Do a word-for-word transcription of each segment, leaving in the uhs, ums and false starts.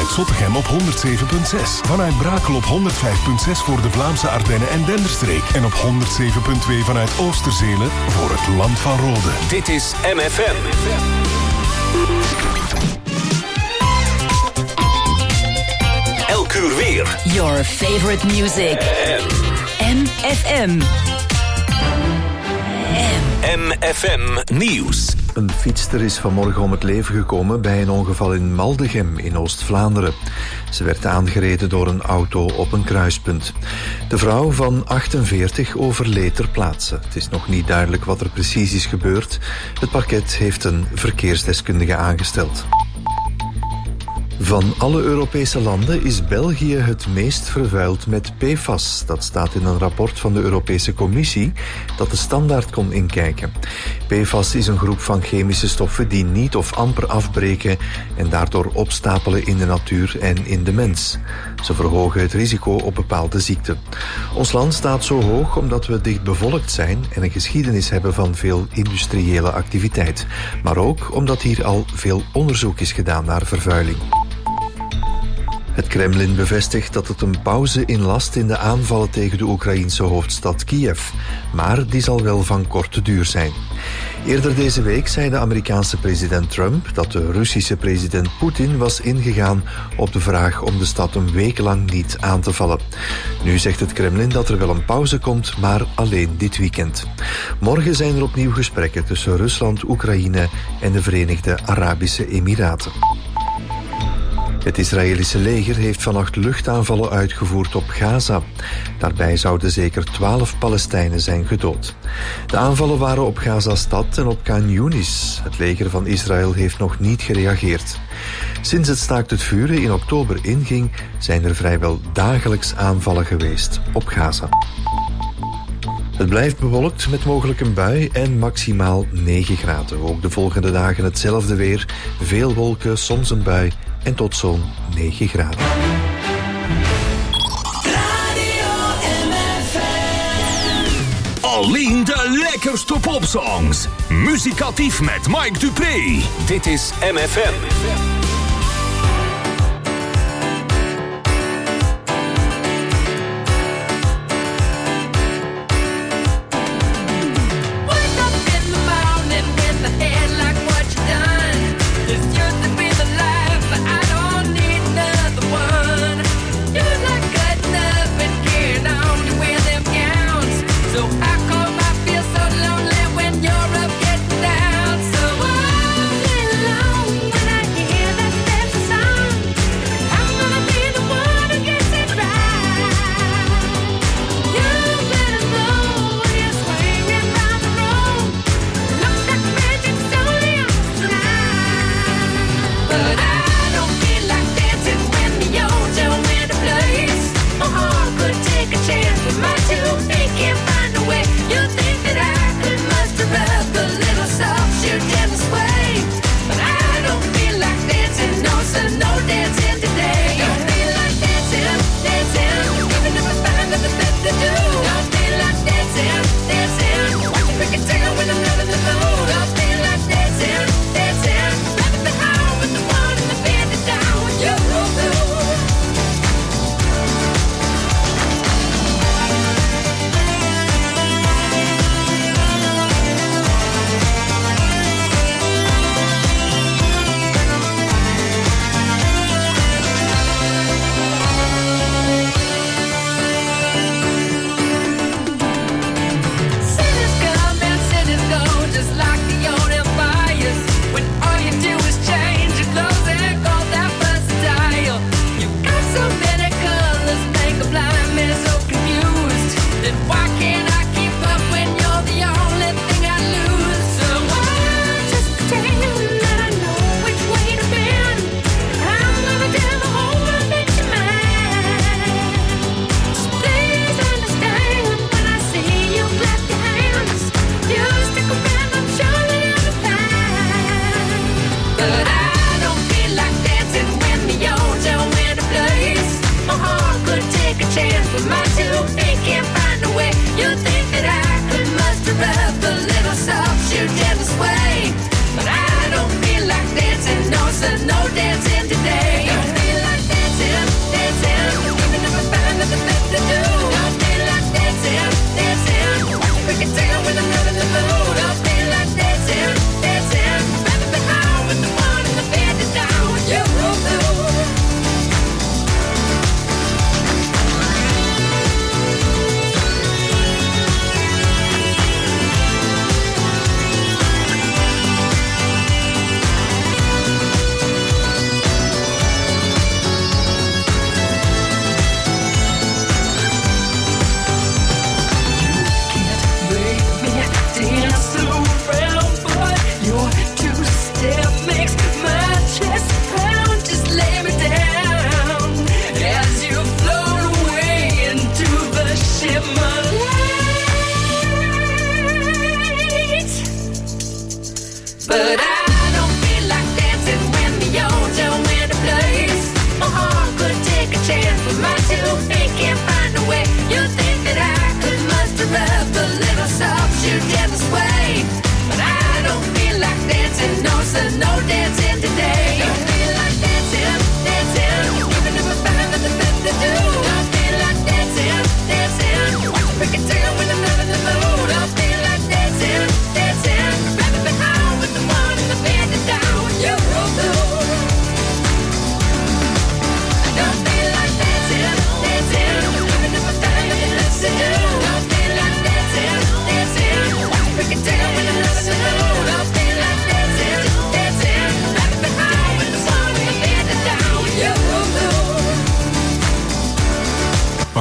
vanuit Zottegem op honderd zeven komma zes. Vanuit Brakel op honderd vijf komma zes voor de Vlaamse Ardennen en Denderstreek. En op honderd zeven komma twee vanuit Oosterzele voor het Land van Rode. Dit is M F M. Elk uur weer. Your favorite music. M F M. M F M Nieuws. Een fietster is vanmorgen om het leven gekomen bij een ongeval in Maldegem in Oost-Vlaanderen. Ze werd aangereden door een auto op een kruispunt. De vrouw van achtenveertig overleed ter plaatse. Het is nog niet duidelijk wat er precies is gebeurd. Het parket heeft een verkeersdeskundige aangesteld. Van alle Europese landen is België het meest vervuild met P F A S. Dat staat in een rapport van de Europese Commissie dat de Standaard kon inkijken. P F A S is een groep van chemische stoffen die niet of amper afbreken en daardoor opstapelen in de natuur en in de mens. Ze verhogen het risico op bepaalde ziekten. Ons land staat zo hoog omdat we dicht bevolkt zijn en een geschiedenis hebben van veel industriële activiteit. Maar ook omdat hier al veel onderzoek is gedaan naar vervuiling. Het Kremlin bevestigt dat het een pauze inlast in de aanvallen tegen de Oekraïense hoofdstad Kiev. Maar die zal wel van korte duur zijn. Eerder deze week zei de Amerikaanse president Trump dat de Russische president Poetin was ingegaan op de vraag om de stad een week lang niet aan te vallen. Nu zegt het Kremlin dat er wel een pauze komt, maar alleen dit weekend. Morgen zijn er opnieuw gesprekken tussen Rusland, Oekraïne en de Verenigde Arabische Emiraten. Het Israëlische leger heeft vannacht luchtaanvallen uitgevoerd op Gaza. Daarbij zouden zeker twaalf Palestijnen zijn gedood. De aanvallen waren op Gaza-stad en op Khan Yunis. Het leger van Israël heeft nog niet gereageerd. Sinds het staakt het vuren in oktober inging, zijn er vrijwel dagelijks aanvallen geweest op Gaza. Het blijft bewolkt met mogelijk een bui en maximaal negen graden. Ook de volgende dagen hetzelfde weer. Veel wolken, soms een bui en tot zo'n negen graden. Alleen de lekkerste popsongs. Muzikatief met Mike Dupré. Dit is M F M.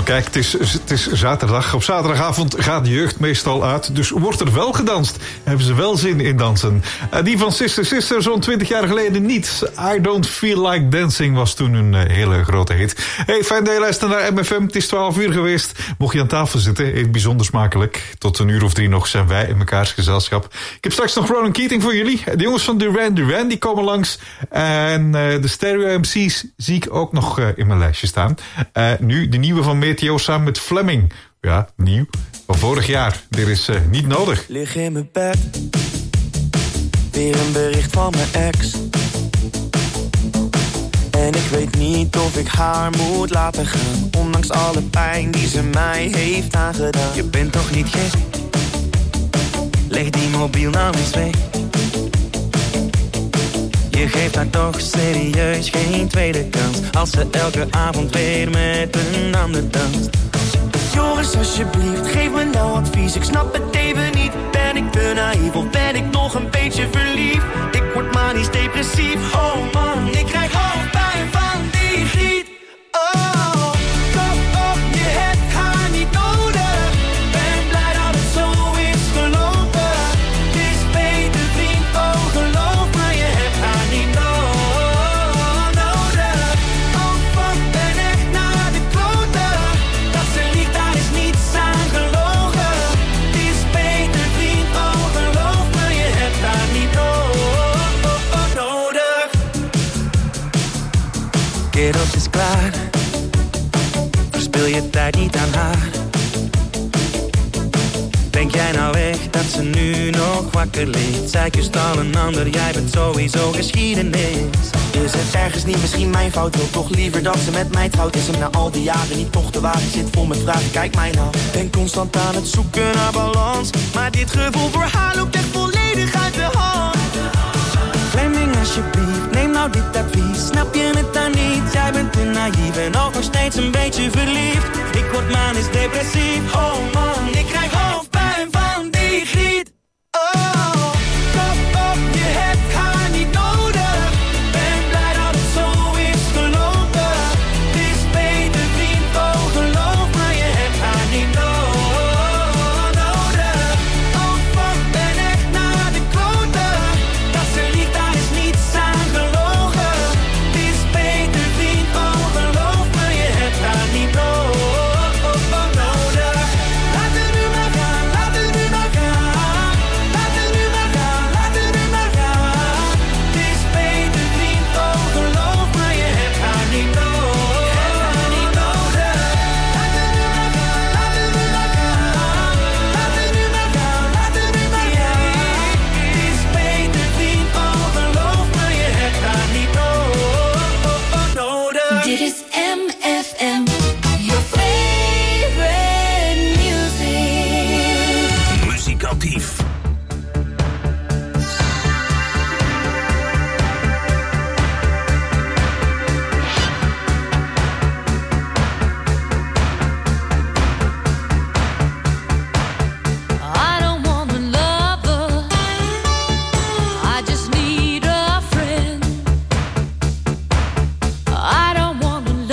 Kijk, het is, het is zaterdag. Op zaterdagavond gaat de jeugd meestal uit. Dus wordt er wel gedanst. Hebben ze wel zin in dansen. Uh, die van Sister Sister zo'n twintig jaar geleden niet. I Don't Feel Like Dancing was toen een uh, hele grote hit. Hey, fijn dat je luistert naar M F M. Het is twaalf uur geweest. Mocht je aan tafel zitten, eet bijzonder smakelijk. Tot een uur of drie nog zijn wij in mekaars gezelschap. Ik heb straks nog Ronan Keating voor jullie. De jongens van Duran Duran die komen langs. En uh, de Stereo M C's zie ik ook nog uh, in mijn lijstje staan. Uh, nu de nieuwe van Meteo samen met Fleming. Ja, nieuw. Van vorig jaar. Dit is uh, niet nodig. Lig in mijn bed. Weer een bericht van mijn ex. En ik weet niet of ik haar moet laten gaan. Ondanks alle pijn die ze mij heeft aangedaan. Je bent toch niet gek? Leg die mobiel nou eens weg. Je geeft haar toch serieus geen tweede kans. Als ze elke avond weer met een ander danst. Joris, alsjeblieft, geef me nou advies. Ik snap het even niet. Ben ik te naïef of ben ik nog een beetje verliefd? Ik word manisch depressief. Oh man, ik krijg hoofdpijn van die griet. Oh, kom op, je hebt haar niet nodig. Ben blij dat het zo is gelopen. Het is beter vriend, oh geloof me, je hebt haar niet no- nodig. Oh fuck, ben echt naar de kloten. Dat ze liegt, daar is niets aan gelogen. Het is beter vriend, oh geloof me, je hebt haar niet no- nodig. Kerels, het is klaar. Verspil je tijd niet aan haar. Denk jij nou echt dat ze nu nog wakker ligt? Zij kust al een ander, jij bent sowieso geschiedenis. Is het ergens niet misschien mijn fout? Wil toch liever dat ze met mij trouwt? Is hem na al die jaren niet toch te wagen? Zit vol met vragen, kijk mij nou. Ben constant aan het zoeken naar balans. Maar dit gevoel voor haar loopt echt volledig uit de hand. Fleming, alsjeblieft, neem nou dit advies. Snap je het dan niet? Jij bent te naïef en ook nog steeds een beetje verliefd. Ik word manisch depressief. Oh man, ik krijg hoofdpijn van die griet. Oh, kom op, je hebt haar niet nodig. Ben blij dat het zo is gelopen. Het is beter vriend, oh geloof me, je hebt haar niet no- nodig. Oh fuck, ben echt naar de kloten. Dat ze liegt, daar is niets aan gelogen. Het is beter vriend, oh geloof me, je hebt haar niet no- nodig. Laat het nu maar gaan, laat het nu maar gaan. Laat het nu maar gaan, laat het nu maar gaan. Het is beter vriend, oh geloof me, je hebt haar niet no- niet nodig. Laat het nu maar gaan, laat het nu maar gaan. Laat het nu maar gaan, laat het nu maar gaan. Het is beter vriend, oh geloof me, je hebt haar niet no- nodig. Dit is M F M, your favorite music. Muzikatief. I don't want a lover, I just need a friend. I don't want a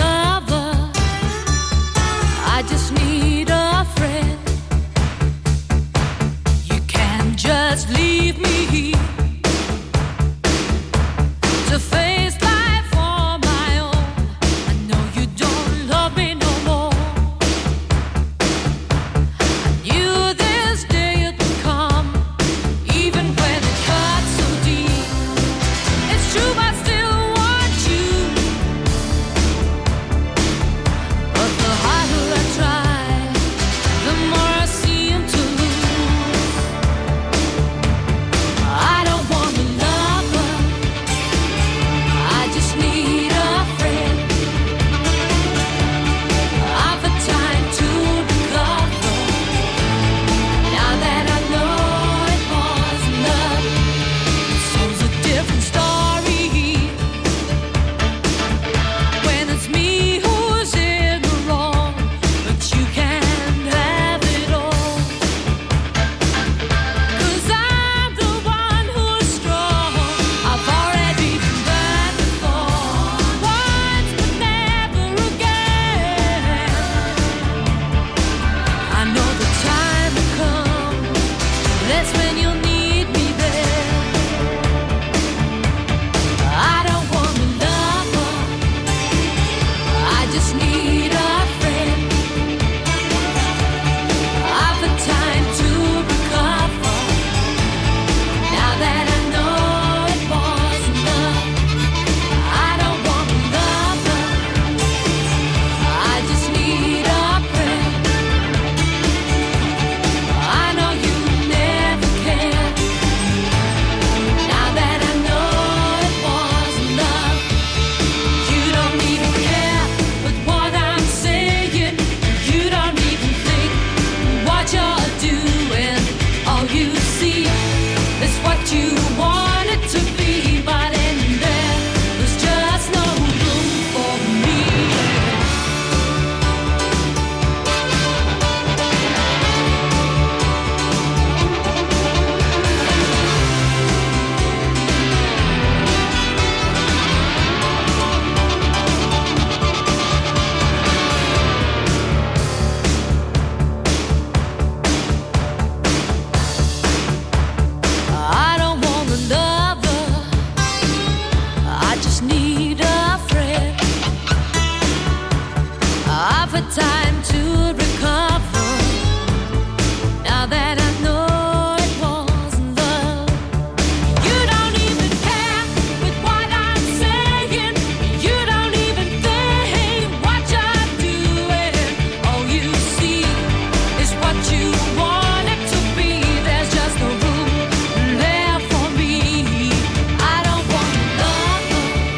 offered time to recover. Now that I know it wasn't love, you don't even care with what I'm saying. You don't even think what you're doing. All you see is what you want it to be. There's just no room there for me. I don't want love,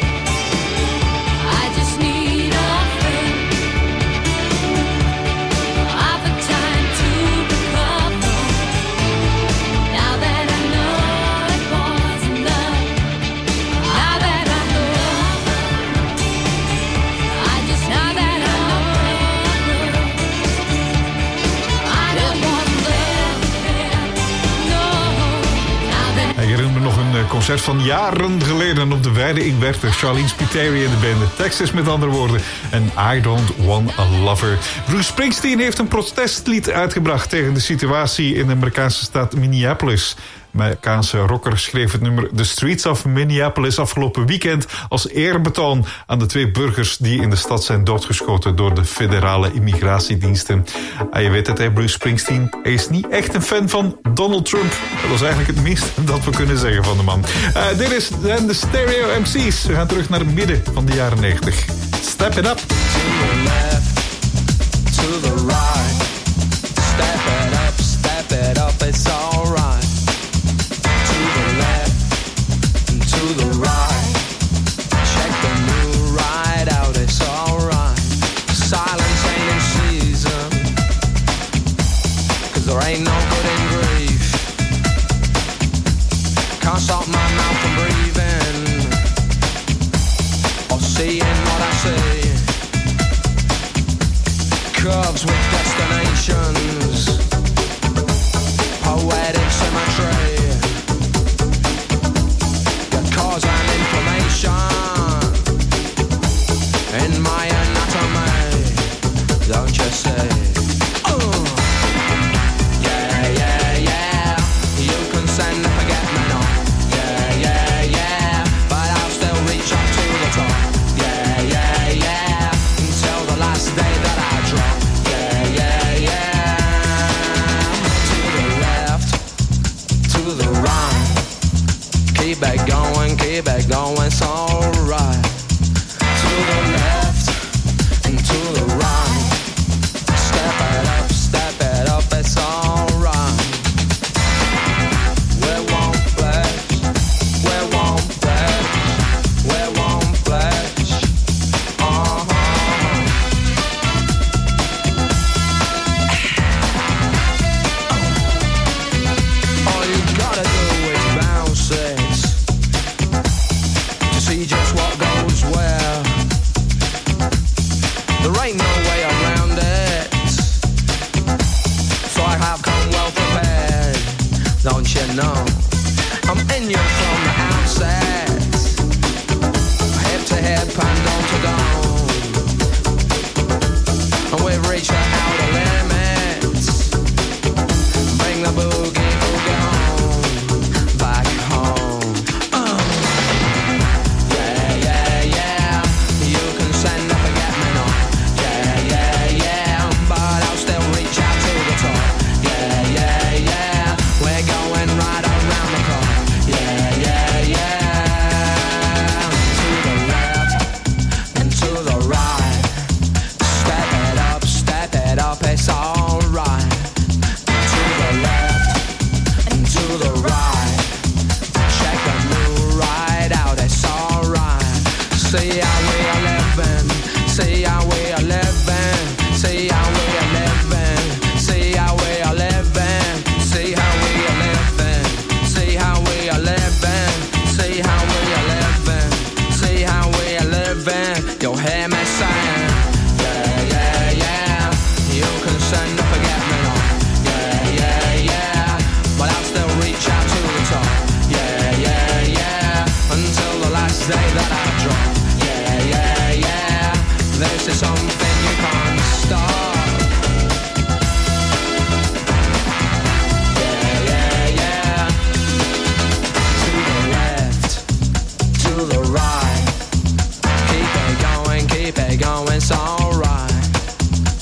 I just need a friend. Offer time to recover. Now that I know it wasn't love. Now that I know, I just now that I know, I don't want love, no. Now that Ik herinner me nog een eh, concert van jaren geleden op de Weide in Werchter. Charlene Spiteri en de band. Texas met andere woorden. En I Don't Want a Lover. Bruce Springsteen heeft een protestlied uitgebracht tegen de situatie in de Amerikaanse stad Minneapolis. Amerikaanse rocker schreef het nummer The Streets of Minneapolis afgelopen weekend als eerbetoon aan de twee burgers die in de stad zijn doodgeschoten door de federale immigratiediensten. Ah, je weet het, hè, Bruce Springsteen, hij is niet echt een fan van Donald Trump. Dat is eigenlijk het minste dat we kunnen zeggen van de man. Uh, dit is dan de Stereo M C's. We gaan terug naar het midden van de jaren negentig. Step it up. To the left, to the right. Step it up, step it up, it's alright. To the left, and to the right. Check the new ride out, it's alright. Silence ain't in season, 'cause there ain't no good in grief. Can't stop my mouth from breathing or seeing what I see. Curves with destinations, poetic symmetry. Your cause and information in my anatomy, don't you see? Uh. Yeah, yeah, yeah. You can send a forget me not. Yeah, yeah, yeah. But I'll still reach up to the top. Yeah, yeah, yeah. Until the last day that I drop. Yeah, yeah, yeah. To the left, to the right. Keep it going, keep it going, it's alright. To the left and to the right. Step it up, step it up, it's alright. We won't flash, we won't flash, we won't flash. Uh-huh. All you gotta do is bounce it to see just what goes where. There ain't no way around it, so I have come well prepared, don't you know? I'm in you from the outset, hip to hip and dome to dome, and we've reached the outer limits. Bring the boogie boogie home, back home. Uh. Yeah, yeah, yeah. You can send a forget me not. Yeah, yeah, yeah. But I'll still reach out to the top. Yeah, yeah, yeah. We're going right around the clock. Yeah, yeah, yeah. To the left and to the right. Step it up, step it up, it's alright. To the left and to the right. Check the new ride out, it's alright. See how we are living, see how we are living, see how we are living, see how we are living, see how we are living, see how we are living, see how we are living, see how we are living. You'll hear me saying, yeah, yeah, yeah. You can send a forget me not. Yeah, yeah, yeah. But I'll still reach out to the top. Yeah, yeah, yeah. Until the last day that I drop. Yeah, yeah, yeah. This is something you can't stop. Yeah, yeah, yeah. To the left, to the right. Keep it going, keep it going, it's alright.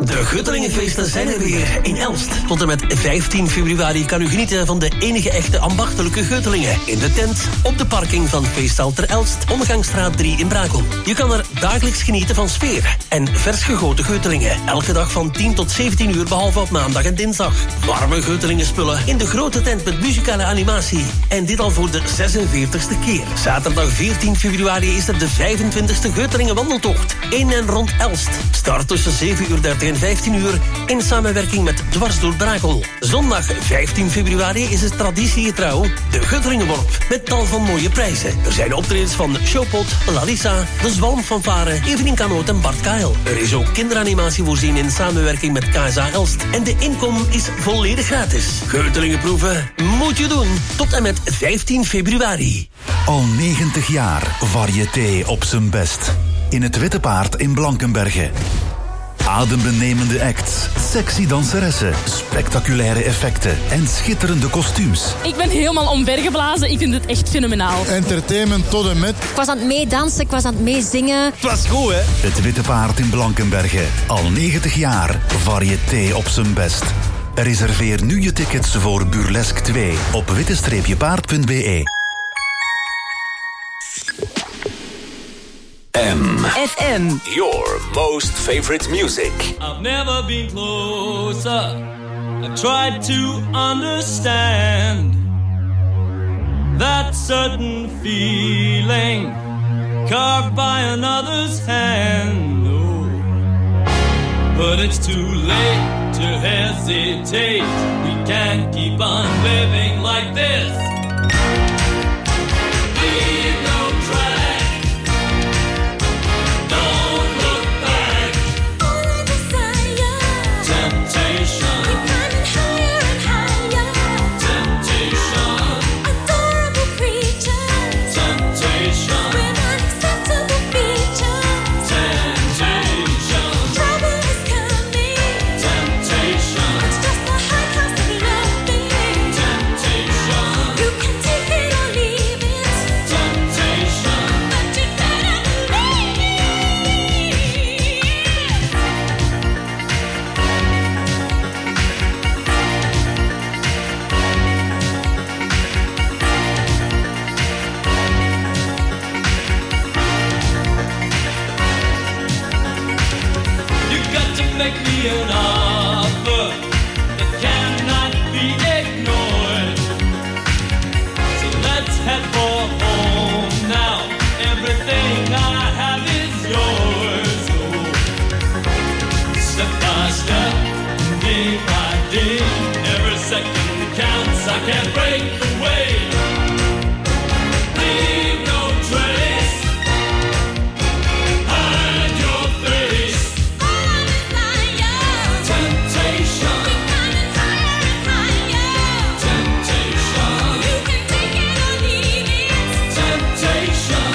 De Guttelingenfeesten zijn er weer in Elst. Tot en met vijftien februari kan u genieten van de enige echte ambachtelijke Guttelingen. In de tent, op de parking van Feesthal ter Elst, Omgangsstraat drie in Brakel. Je kan er dagelijks genieten van sfeer en vers gegoten Guttelingen. Elke dag van tien tot zeventien uur, behalve op maandag en dinsdag. Warme Guttelingen spullen in de grote tent met muzikale animatie. En dit al voor de zesenveertigste keer. Zaterdag veertien februari is er de vijfentwintigste Guttelingen wandeltocht. In en rond Elst. Start tussen zeven uur dertig en vijftien uur in samenwerking met Dwars door Brakel. Zondag vijftien februari is het traditiegetrouw de Guttelingenworp met tal van mooie prijzen. Er zijn optredens van Showpot, Larissa, de Zwalmfanfare, Evelien Kanoot en Bart Kael. Er is ook kinderanimatie voorzien in samenwerking met K S A Elst. En de inkom is volledig gratis. Guttelingen proeven moet je doen tot en met vijftien februari. Al negentig jaar variété op zijn best. In het Witte Paard in Blankenberge. Adembenemende acts, sexy danseressen, spectaculaire effecten en schitterende kostuums. Ik ben helemaal omvergeblazen. Ik vind het echt fenomenaal. Entertainment tot en met. Ik was aan het meedansen, ik was aan het meezingen. Het was goed, hè? Het Witte Paard in Blankenberge. Al negentig jaar variété op zijn best. Reserveer nu je tickets voor Burlesque twee op witte paard punt b e. M. F M. Your most favorite music. I've never been closer. I've tried to understand that certain feeling carved by another's hand. Oh, but it's too late to hesitate. We can't keep on living like this. Leave no track. Don't look back. All I desire. Temptation. Keep climbing higher and higher. Temptation. Adorable creatures. Temptation. With unacceptable features. Temptation. Trouble is coming. Temptation. It's just the high cost of loving. Temptation. You can take it or leave it. Temptation. But you better believe it. You got to make me an offer that cannot be ignored. So let's head for home now. Everything I have is yours. Oh, step by step, day by day, every second counts. I can't break away. Leave no trace. Hide your face. Temptation. Temptation. Temptation.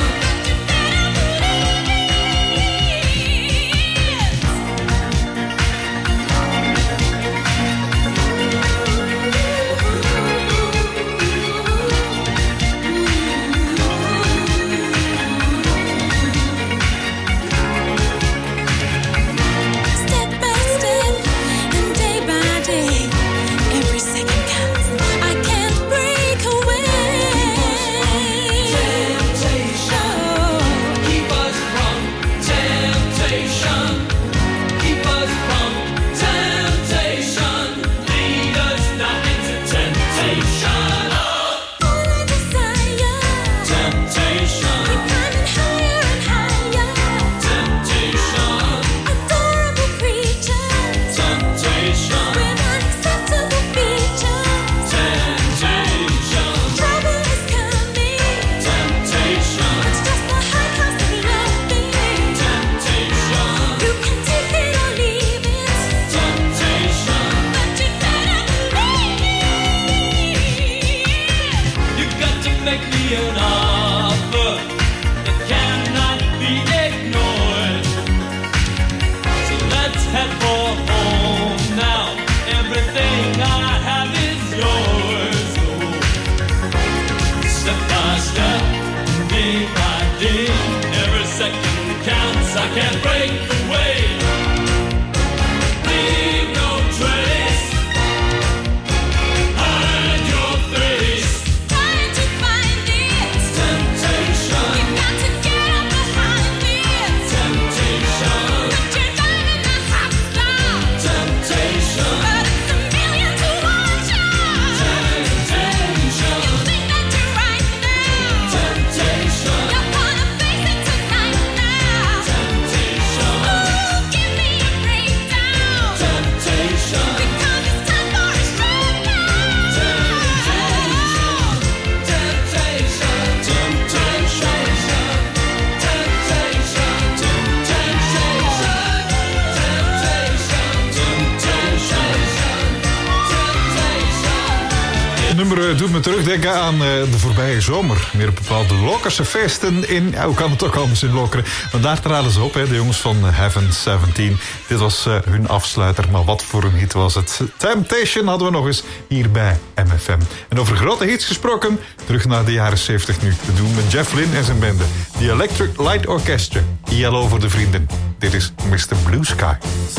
nummer doet me terugdenken aan uh, de voorbije zomer. Meer bepaald de Lokerse feesten in... Ja, hoe kan het ook anders in Lokeren? Want daar traden ze op, hè, de jongens van Heaven zeventien. Dit was uh, hun afsluiter, maar wat voor een hit was het. Temptation hadden we nog eens hier bij M F M. En over grote hits gesproken, terug naar de jaren zeventig nu. We doen met Jeff Lynne en zijn bende. The Electric Light Orchestra. Yellow voor de vrienden. Dit is mister Blue Sky.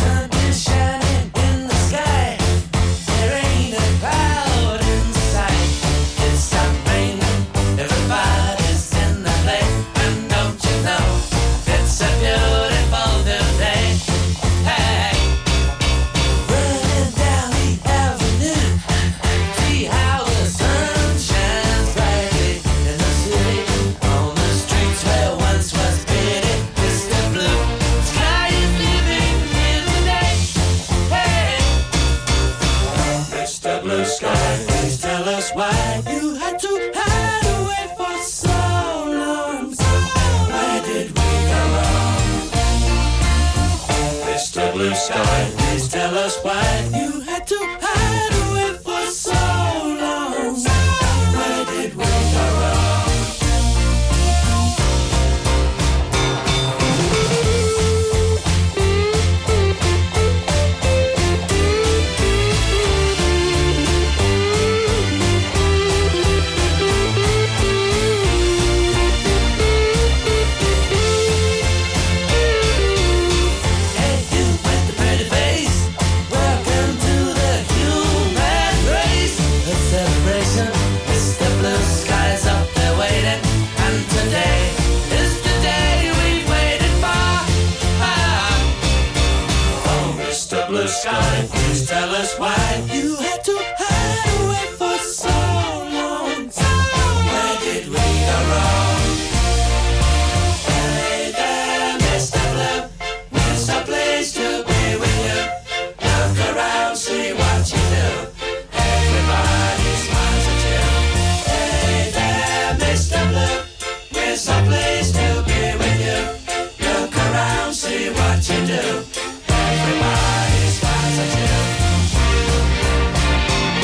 Blue sky, please tell us why you had to hide away for so long. Where did we go wrong? Sky, please tell us why you had to hide away for so long. Where did we go wrong? Hey there, mister Blue, it's a place to be with you. Look around, see what you do. Everybody smiles at you. Hey there, mister Blue, it's a place to be with you. Look around, see what you do. Everybody smiles at you.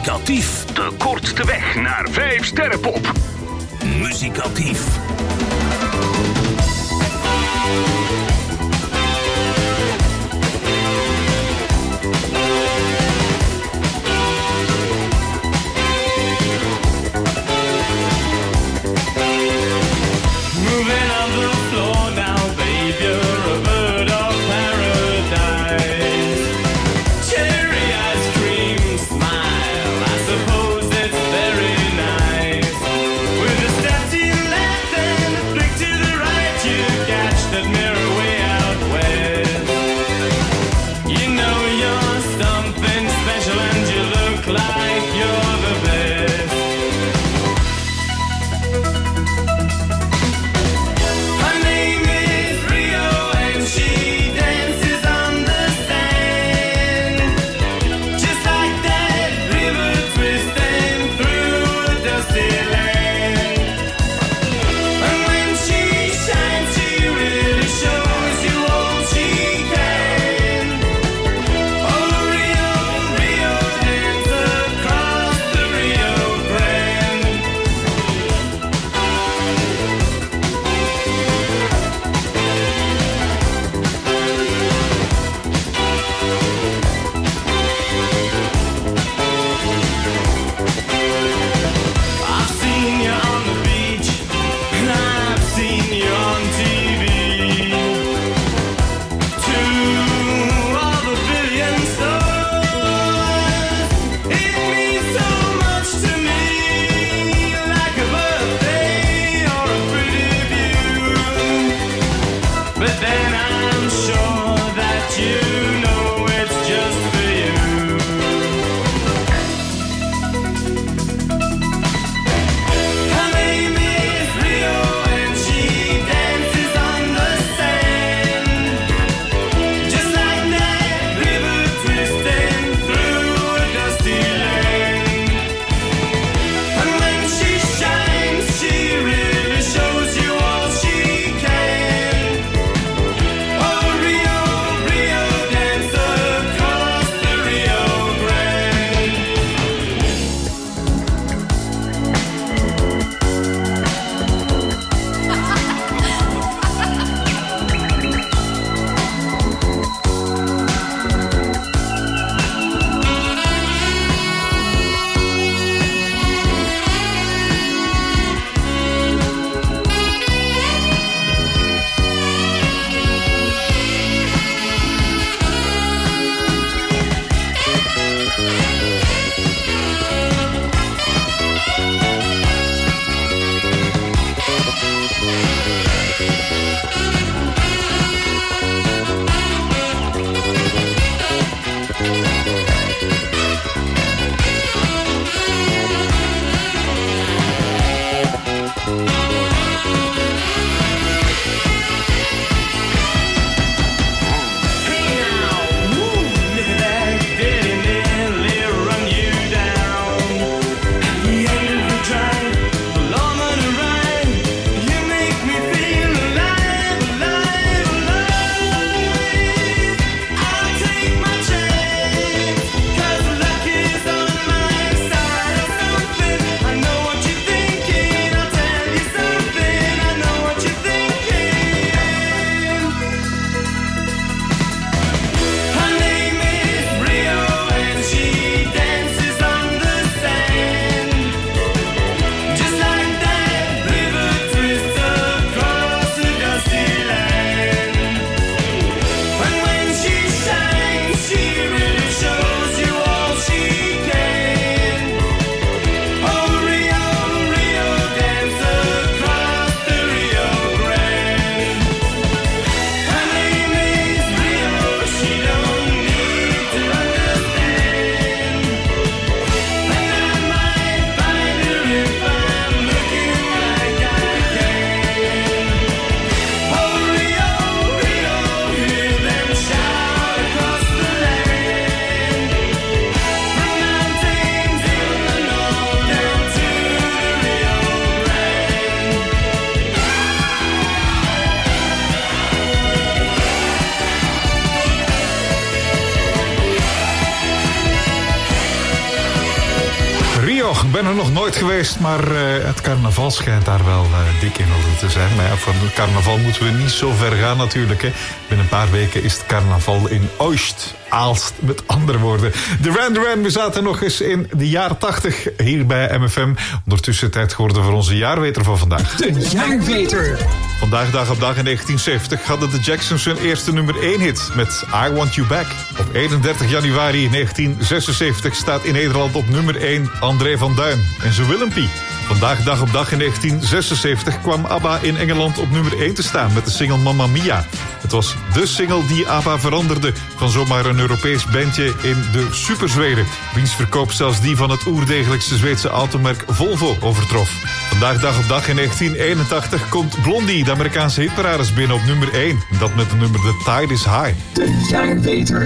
Muzikatief. De kortste weg naar vijf sterrenpop. Muzikatief. Moving on the floor now, babe, you're a bird of paradise. Cherry ice cream smile, I suppose it's very nice. With a step to your left and nog. Ik ben er nog nooit geweest, maar uh, het carnaval schijnt daar wel uh, dik in orde te zijn. Maar ja, voor het carnaval moeten we niet zo ver gaan natuurlijk. Hè. Binnen een paar weken is het carnaval in Oost. Aalst, met andere woorden. Duran Duran, we zaten nog eens in de jaren tachtig hier bij M F M. Ondertussen tijd geworden voor onze jaarweter van vandaag. De jaarweter. Vandaag, dag op dag in negentien zeventig, hadden de Jacksons hun eerste nummer één hit met I Want You Back. Op eenendertig januari negentien zesenzeventig staat in Nederland op nummer één André van Duin en zijn Willempie. Vandaag, dag op dag in negentien zesenzeventig kwam ABBA in Engeland op nummer één te staan met de single Mamma Mia. Het was de single die ABBA veranderde van zomaar een Europees bandje in de superzweden, wiens verkoop zelfs die van het oerdegelijkste Zweedse automerk Volvo overtrof. Vandaag, dag op dag in negentien eenentachtig komt Blondie, de Amerikaanse hitparades, binnen op nummer één. Dat met het nummer The Tide is High. De jaarweter.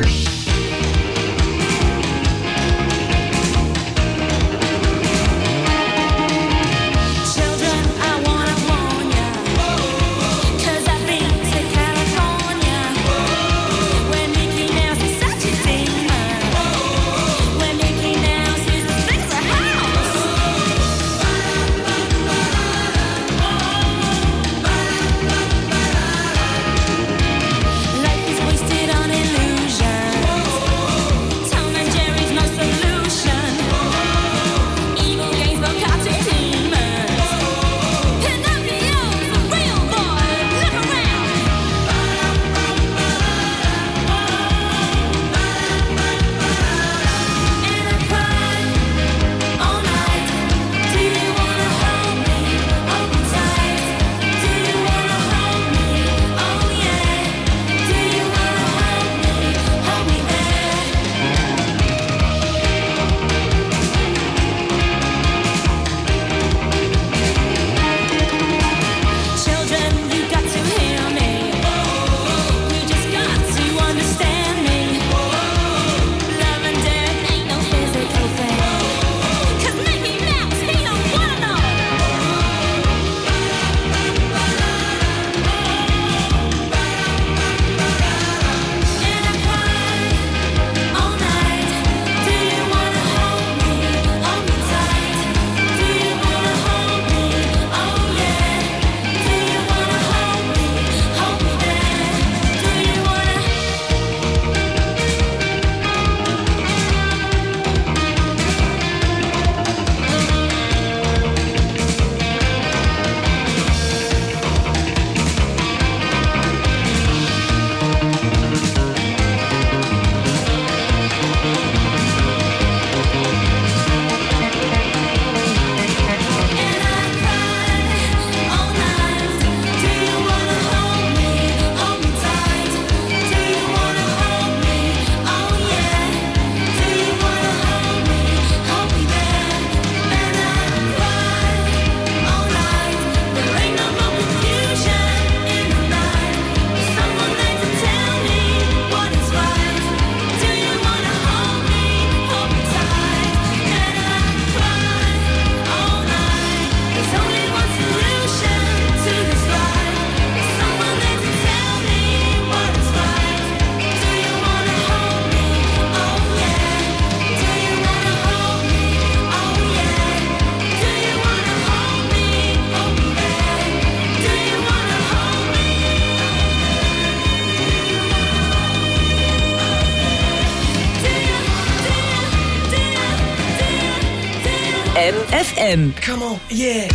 M F M. Come on, yeah.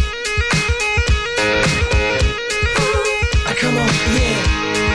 Come on, yeah.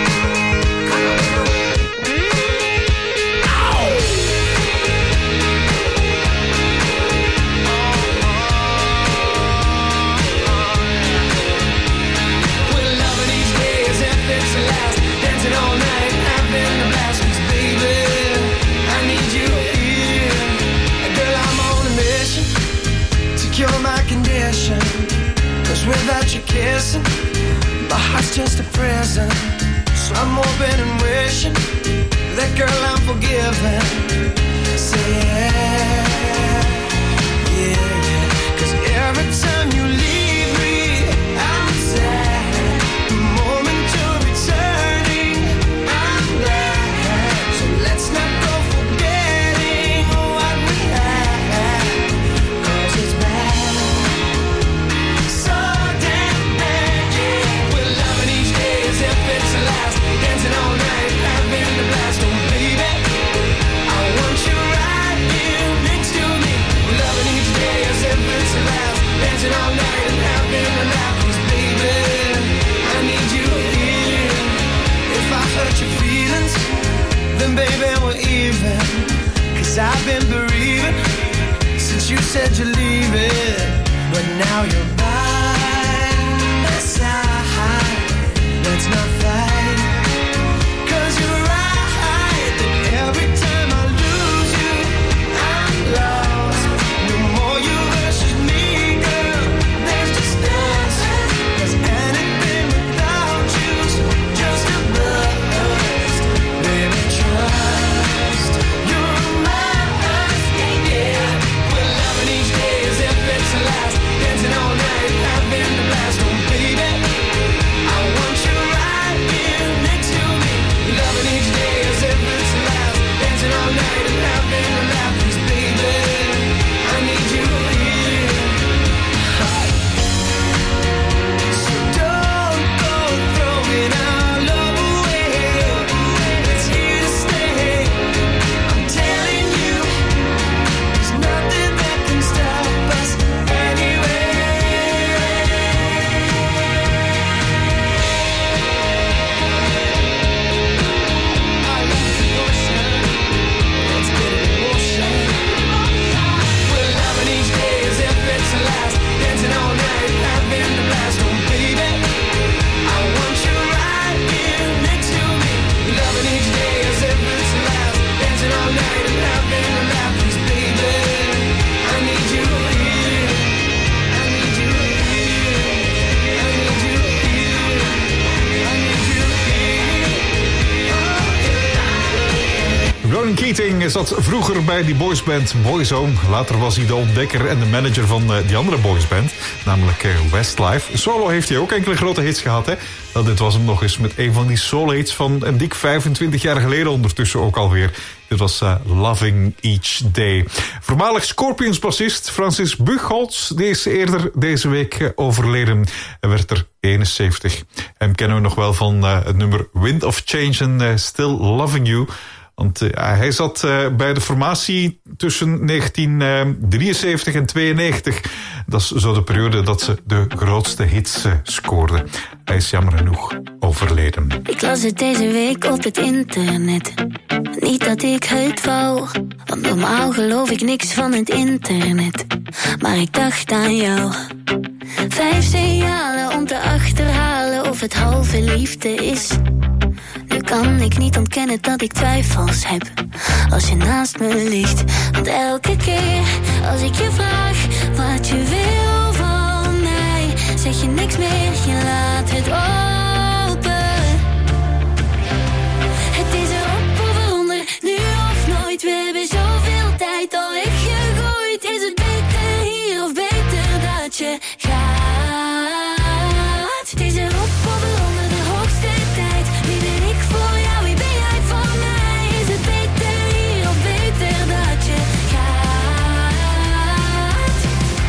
Without you kissing, my heart's just a prison. So I'm hoping and wishing that girl I'm forgiven. Say yeah, yeah, yeah. Cause every time you leave me, I'm sad. The moment you're returning, I'm glad. So let's not go forgetting what we had. Cause it's baby, we're even. Cause I've been bereaving since you said you're leaving. But now you're by my side. Let's not fight. Cause you're right that every time I lose you, I'm lost. No more you versus me, girl. There's just us. Cause anything without you's just a bust. Baby, trust. You're mine, yeah, yeah. We're loving each day as if it's the last. Dancing all night, having the blast. Oh, baby, I want you right here next to me. Loving each day as if it's the last. Dancing all night and having a laugh. 'Cause baby, I need you here. So don't go throwing our love away. It's here to stay. I'm telling you, there's nothing that can stop us anyway. I love the ocean. Let's get it in motion. We're loving each day as if it's the last. Dancing all night, having the blast. Oh, baby, I want you right here next to me. Loving each day as if it's the last. Dancing all night and having a laugh. 'Cause baby, I need you here. I need you here. I need you here. I need you here. Ronan Keating zat vroeger bij die boysband Boyzone. Later was hij de ontdekker en de manager van eh, die andere boysband, namelijk eh, Westlife. Solo heeft hij ook enkele grote hits gehad, hè? Nou, dit was hem nog eens met een van die solo-hits van een dik vijfentwintig jaar geleden ondertussen ook alweer. Dit was eh, Loving Each Day. Voormalig Scorpions-bassist Francis Buchholz, die is eerder deze week eh, overleden. Hij werd er eenenzeventig. Hem kennen we nog wel van eh, het nummer Wind of Change en eh, Still Loving You. Want uh, hij zat uh, bij de formatie tussen negentien drieënzeventig en tweeënnegentig. Dat is zo de periode dat ze de grootste hits uh, scoorden. Hij is jammer genoeg overleden. Ik las het deze week op het internet. Niet dat ik het wou, want normaal geloof ik niks van het internet. Maar ik dacht aan jou. Vijf signalen om te achterhalen of het halve liefde is. Nu kan ik niet ontkennen dat ik twijfels heb als je naast me ligt. Want elke keer als ik je vraag wat je wil van mij, zeg je niks meer, je laat het open. Het is erop of eronder, nu of nooit. We hebben zoveel tijd al weggegooid. Is het beter hier of beter dat je gaat? Het is erop of eronder, de hoogste tijd. Wie ben ik voor jou, wie ben jij voor mij? Is het beter hier of beter dat je gaat?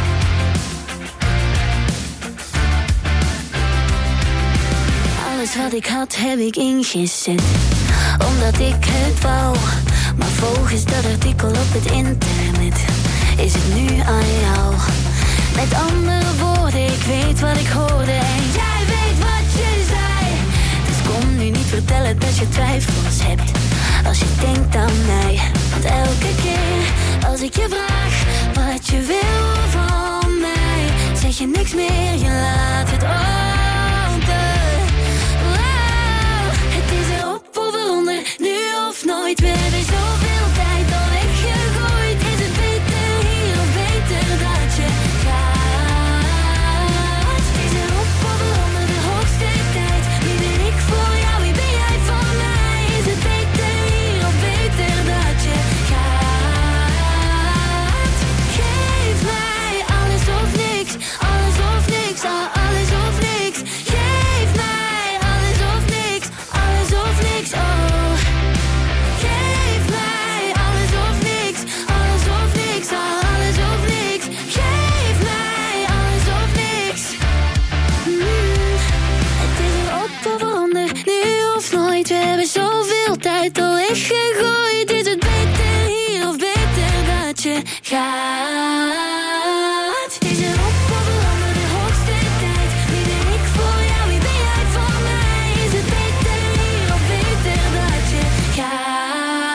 Alles wat ik had heb ik ingezet, omdat ik het wou. Maar volgens dat artikel op het internet is het nu aan jou. Met andere woorden, ik weet wat ik hoorde en jij weet wat je zei. Dus kom nu niet vertellen dat je twijfels hebt als je denkt aan mij. Want elke keer als ik je vraag wat je wil van mij, zeg je niks meer, je laat het open. Wow, het is erop of eronder, nu of nooit. We hebben zoveel tijd al weggegooid. Is het beter hier of beter dat je gaat? Het is erop of eronder, de hoogste tijd. Wie ben ik voor jou, wie ben jij voor mij? Is het beter hier of beter dat je gaat? Geef mij alles of niks, alles of niks, ah, alles of niks. Geef mij alles of niks, alles of niks, oh. Geef mij alles of niks, alles of niks, ah, alles of niks. Geef mij alles of niks. Mm, het is erop of eronder, nu of nooit. We hebben zoveel tijd al weggegooid. Is het beter hier of beter dat je gaat? Het is erop of eronder, de hoogste tijd. Wie ben ik voor jou, wie ben jij voor mij? Is het beter hier of beter dat je gaat?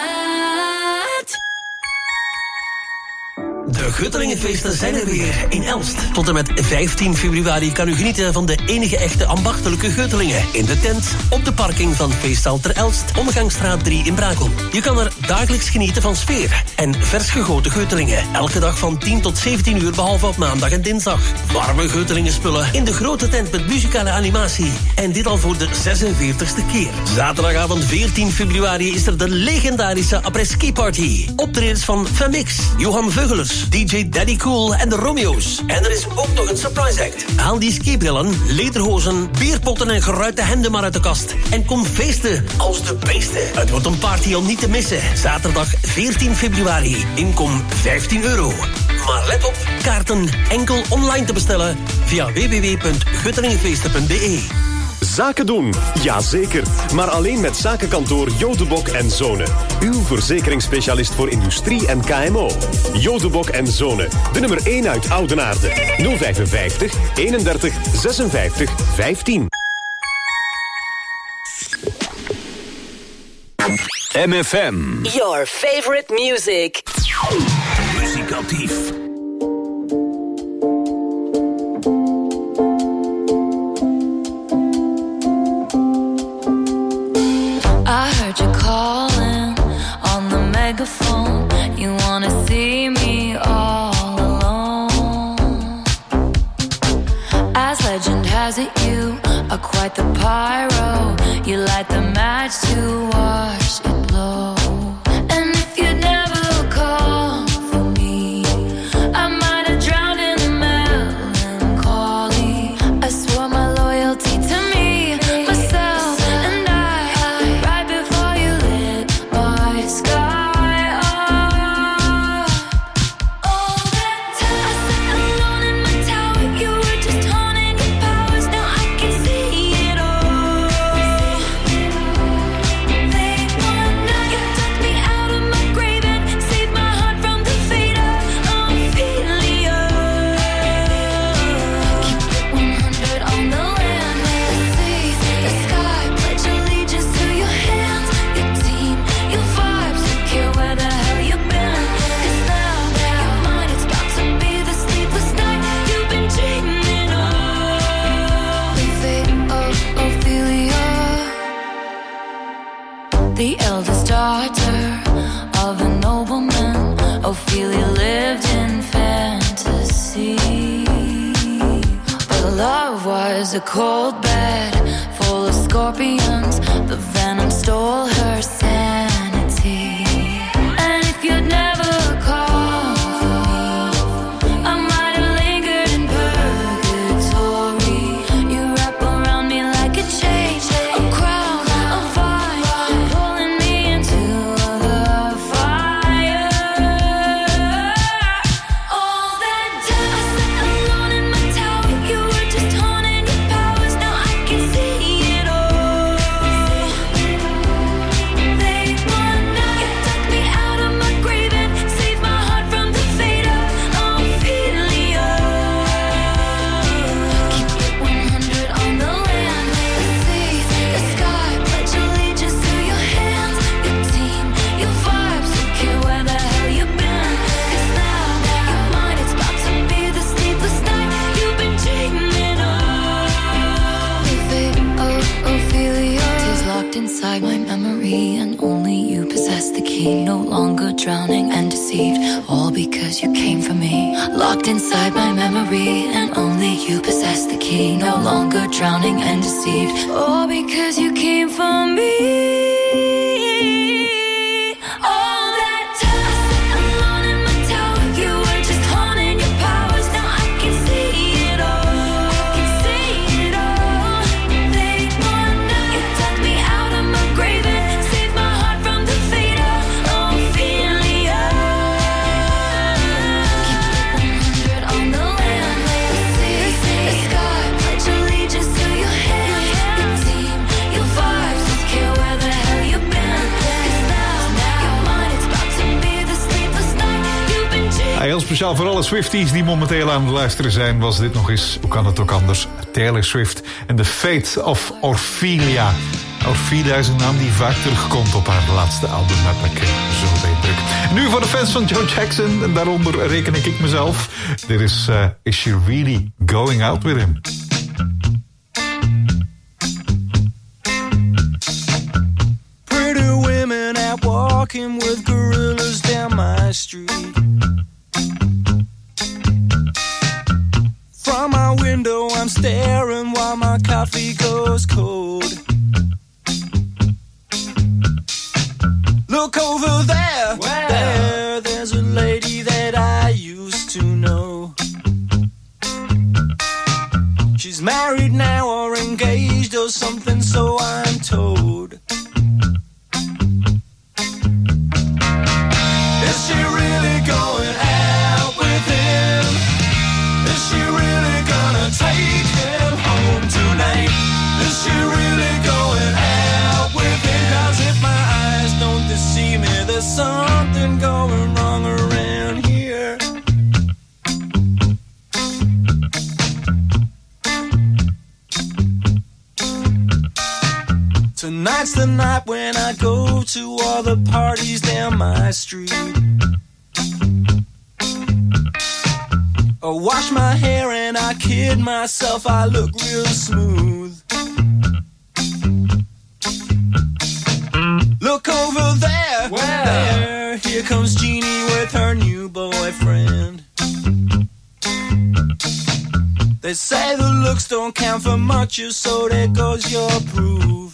Guttelingenfeesten zijn er weer in Elst. Tot en met vijftien februari kan u genieten van de enige echte ambachtelijke Guttelingen. In de tent, op de parking van Feesthal ter Elst, Omgangsstraat drie in Brakel. Je kan er dagelijks genieten van sfeer en vers gegoten Guttelingen. Elke dag van tien tot zeventien uur, behalve op maandag en dinsdag. Warme Guttelingenspullen in de grote tent met muzikale animatie. En dit al voor de zesenveertigste keer. Zaterdagavond veertien februari is er de legendarische après-ski party. Optredens van Femix, Johan Veugelers, D J Daddy Cool en de Romeo's. En er is ook nog een surprise act. Haal die skibrillen, lederhozen, bierpotten en geruite hemden maar uit de kast. En kom feesten als de beesten. Het wordt een party om niet te missen. Zaterdag veertien februari. Inkom vijftien euro. Maar let op, kaarten enkel online te bestellen via w w w punt guttelingenfeesten punt b e. Zaken doen, jazeker. Maar alleen met zakenkantoor Jodebok en Zonen. Uw verzekeringsspecialist voor industrie en K M O. Jodebok en Zonen. De nummer één uit Oudenaarde. nul vijfenvijftig, eenendertig, zesenvijftig, vijftien. M F M. Your favorite music. Muzikatief. I heard you calling on the megaphone. You wanna see me all alone. As legend has it, you are quite the pyro. You light the match to watch it blow. And if you'd never call for me, I might have drowned in the melancholy. I swore my loyalty to me, myself, and I, right before you lit my sky up. All that time I sat alone in my tower, you were just haunting your powers. Now I can see it all. Late one night, you took me out of my grave and saved my heart from the fate of Ophelia. Keep it one hundred on the land, the sea, the sky. Pledge allegiance to your hands, your team, your vibes. Don't care where the hell you've been. 'Cause now, your mind is about to be the sleepless night you've been dreaming of. The fate of Ophelia. The eldest daughter of a nobleman, Ophelia lived in fantasy. But love was a cold bed full of scorpions. The venom stole her sanity. And if you'd never called for me, I might have lingered in purgatory. You wrap around me like a chain, a crown, a vine, pulling me into the fire. All that time I sat alone in my tower, you were just haunting your powers. Now I can see it all. Late one night, you took me out of my grave and saved my heart from the fate of Ophelia. Keep it one hundred on the land, the sea, the sky. Pledge allegiance to your hands, your team, your vibes. Don't care where the hell you've been. 'Cause now, your mind is about to be the sleepless night you've been dreaming of. The fate of Ophelia is locked inside my memory, and only you possess the key. No longer drowning and deceived, all because you came for me. Locked inside my memory, and only you possess the key. No longer drowning and deceived, all because you came for me. All that time I sat alone in my tower, you were just haunting your powers. Now I can see it all. I can see it all. Late one night, you took me out of my grave and saved my heart from the fate of Ophelia. Keep it one hundred on the land, the sea, the sky. Pledge allegiance to your hands, your team, your vibes. Don't care where the hell you've been. 'Cause now, your mind is about to be the sleepless night you've been dreaming. Heel speciaal voor alle Swifties die momenteel aan het luisteren zijn, was dit nog eens, hoe kan het ook anders, Taylor Swift en The Fate of Ophelia. Orfida is een naam die vaak terugkomt op haar laatste album, heb ik zo bij druk. Nu voor de fans van Joe Jackson, en daaronder reken ik mezelf. Dit is uh, Is She Really Going Out With Him? Pretty women out walking with gorillas down my street. From my window I'm staring while my coffee goes cold. Look over there, wow. there, there's a lady that I used to know. She's married now or engaged or something, so I'm told. Is she really going out with him? Is she really gonna take him home tonight? Is she really going out with him? 'Cause if my eyes don't deceive me, there's something going wrong around here. Tonight's the night when I go to all the parties down my street. I wash my hair and I kid myself, I look real smooth. Look over there, wow. there, here comes Jeannie with her new boyfriend. They say the looks don't count for much, so there goes your proof.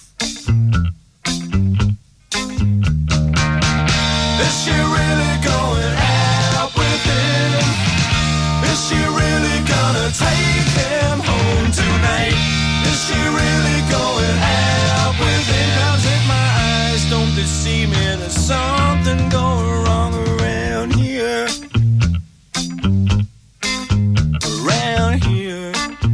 Is she really going out with him? Is she really gonna take him home tonight? Is she really going out with him? 'Cause if my eyes don't deceive me, there's something going wrong around here. Around here.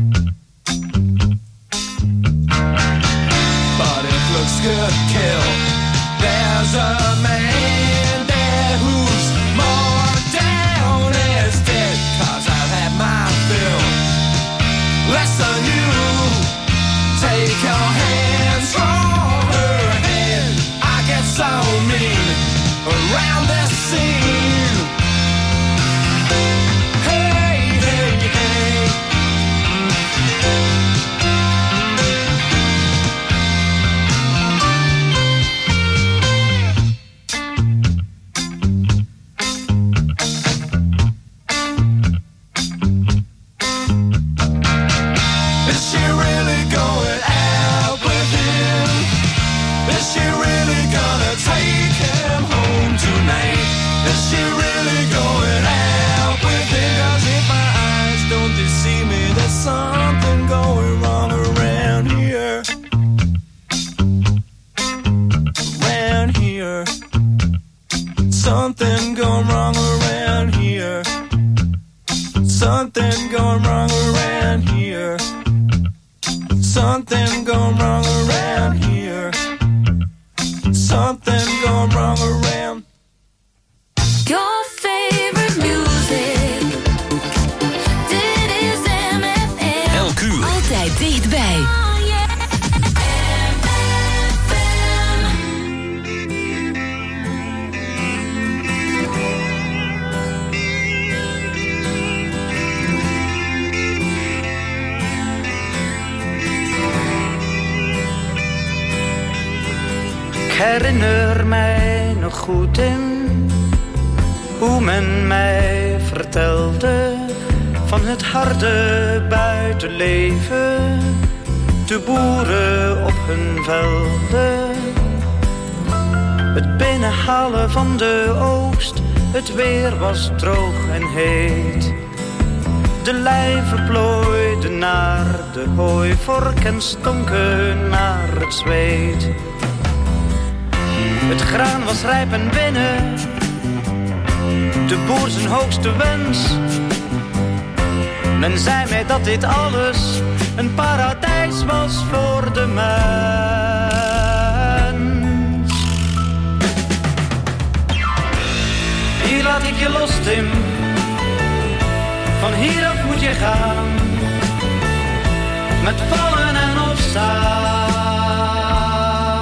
But if looks could kill, there's a man there who's more down as dead. 'Cause I've had my fill. Less than you. Take your hands from her head. I get so mean around this scene. Hey, hey, hey. Is she really going out with him? Is she really gonna take him home tonight? Is she really going out with him? 'Cause if my eyes don't deceive me, there's something going wrong around here. Around here. Something going wrong around here. Something going wrong around here. Something going wrong around here. Something going wrong around. Your favorite music. Dit is M F M. Elk uur. Altijd dichtbij. Oh yeah. Ik herinner mij nog goed in hoe men mij vertelde van het harde buitenleven, de boeren op hun velden, het binnenhalen van de oogst, het weer was droog en heet. De lijven plooiden naar de hooivork en stonken naar het zweet. Het graan was rijp en binnen, de boer zijn hoogste wens. Men zei mij dat dit alles een paradijs was voor de mens. Hier laat ik je los, Tim, van hieraf moet je gaan, met vallen en opstaan.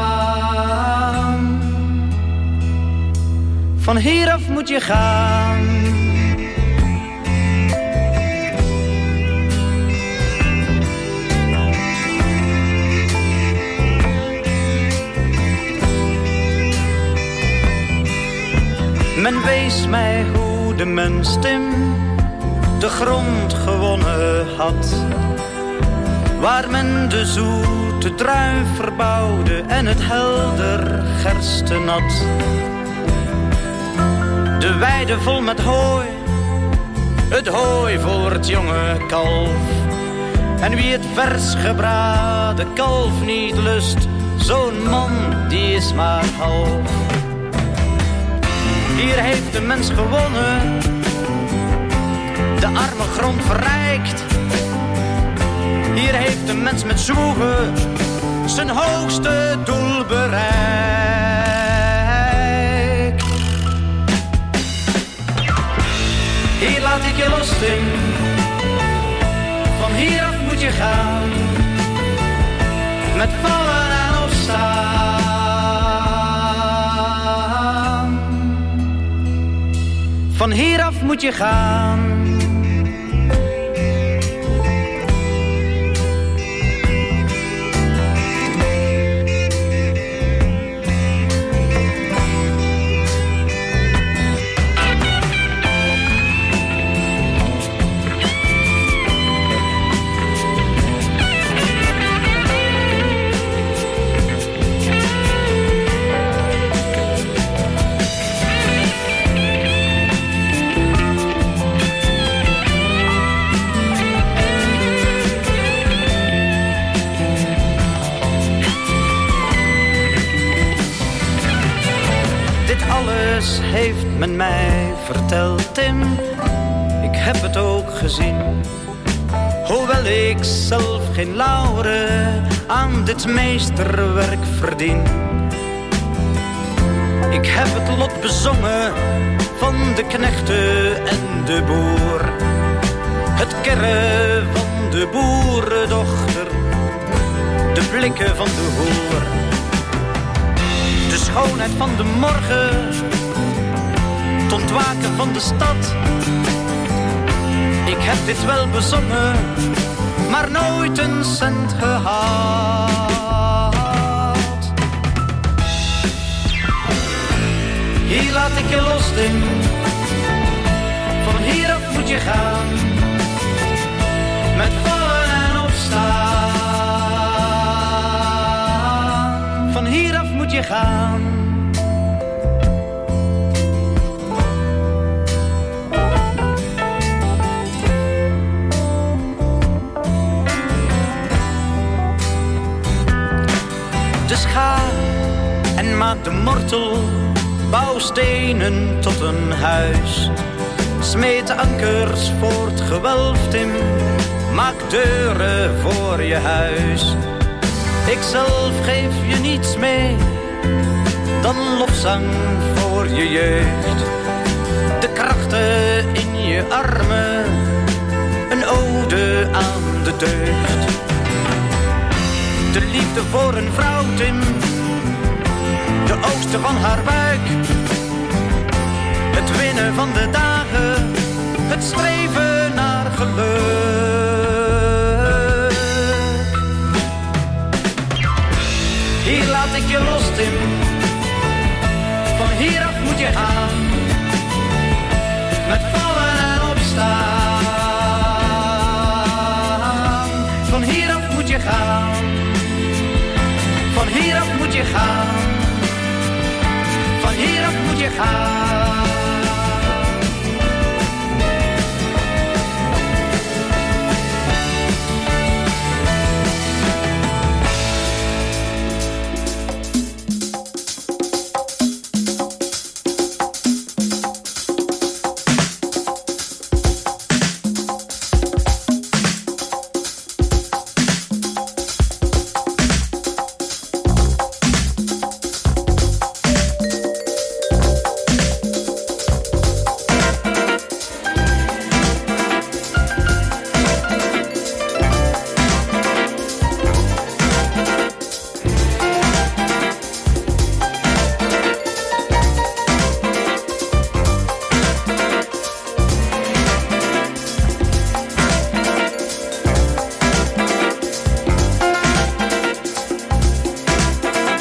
van hieraf moet je gaan. Men wees mij hoe de mens Tim de grond gewonnen had, waar men de zoete druif verbouwde en het helder gerstenat. De weide vol met hooi, het hooi voor het jonge kalf. En wie het vers gebraden kalf niet lust, zo'n man die is maar half. Hier heeft de mens gewonnen, de arme grond verrijkt. Hier heeft de mens met zwoegen zijn hoogste doel bereikt. Hier laat ik je los, Tim, van hieraf moet je gaan, met vallen en opstaan. Van hieraf moet je gaan. Heeft men mij verteld, Tim, ik heb het ook gezien. Hoewel ik zelf geen lauren aan dit meesterwerk verdien. Ik heb het lot bezongen van de knechten en de boer. Het kerren van de boerendochter, de blikken van de hoer. De schoonheid van de morgen, het ontwaken van de stad. Ik heb dit wel bezongen, maar nooit een cent gehad. Hier laat ik je los, Tim, van hieraf moet je gaan, met vallen en opstaan. Van hieraf moet je gaan. Dus ga en maak de mortel, bouw stenen tot een huis. Smeet ankers voor het gewelf, Tim, maak deuren voor je huis. Ikzelf geef je niets mee dan lofzang voor je jeugd. De krachten in je armen, een ode aan de deugd. De liefde voor een vrouw, Tim, de oogsten van haar buik. Het winnen van de dagen, het streven naar geluk. Hier laat ik je los, Tim, van hieraf moet je gaan, met vallen en opstaan. Van hieraf moet je gaan. Van hieraf moet je gaan. Van hieraf moet je gaan.